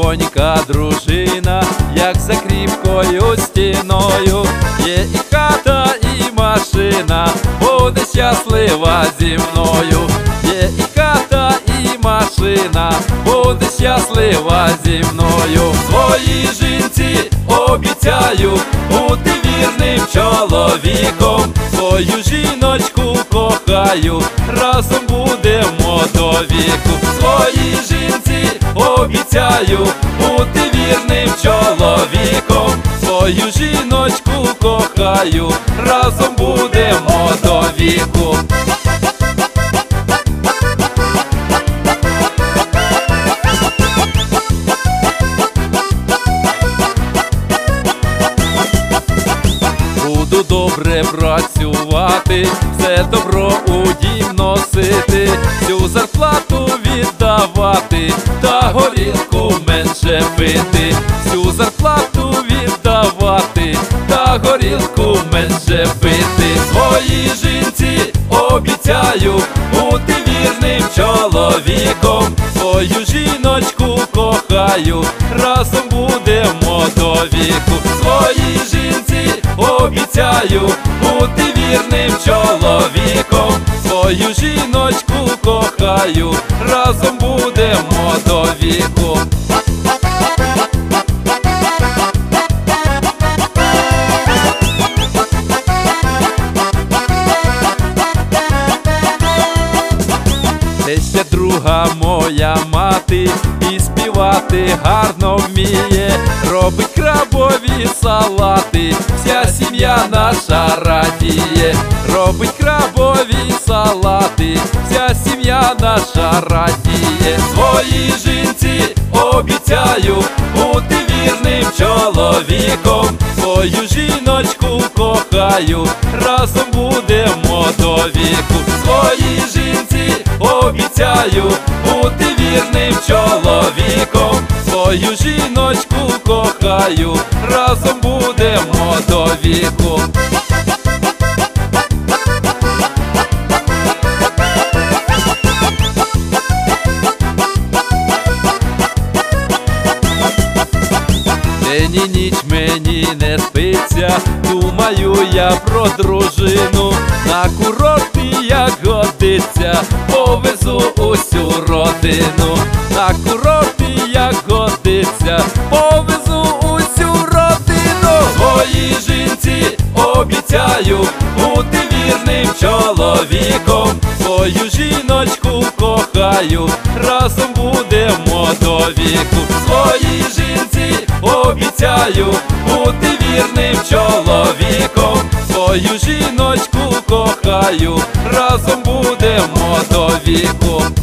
Донька, дружина, як за кріпкою стіною, є і хата, і машина, буде щаслива зі мною. Є і хата, і машина, буде щаслива зі мною. Своїй жінці обіцяю бути вірним чоловіком. Свою жіночку кохаю, разом будемо до віку. Своїй жінці обіцяю бути вірним чоловіком. Свою жіночку кохаю, разом будемо до віку. Буду добре працювати, все добро у дім носити, всю зарплату віддавати, та горілку менше пити. Всю зарплату віддавати, та горілку менше пити. Своїй жінці обіцяю бути вірним чоловіком. Свою жіночку кохаю, разом будемо до віку. Своїй жінці обіцяю бути вірним чоловіком. Свою жіночку кохаю, разом будемо до віку. Це ще друга моя мати, і співати гарно вміє, робить крабові салати, вся сім'я наша радіє. Робить крабові салати, вся сім'я наша радіє. Своїй жінці обіцяю бути вірним чоловіком. Свою жіночку кохаю, разом будемо до віку. Своїй жінці обіцяю бути вірним чоловіком. Свою жіночку кохаю, разом будемо до віку. День і ніч мені не спиться, думаю я про дружину. На курорти, як годиться, повезу усю родину. На курорти, як годиться, повезу усю родину. Своїй жінці обіцяю бути вірним чоловіком. Свою жіночку кохаю, разом будемо до віку. Своїй жінці обіцяю бути вірним чоловіком. Свою жіночку кохаю, разом будемо до віку.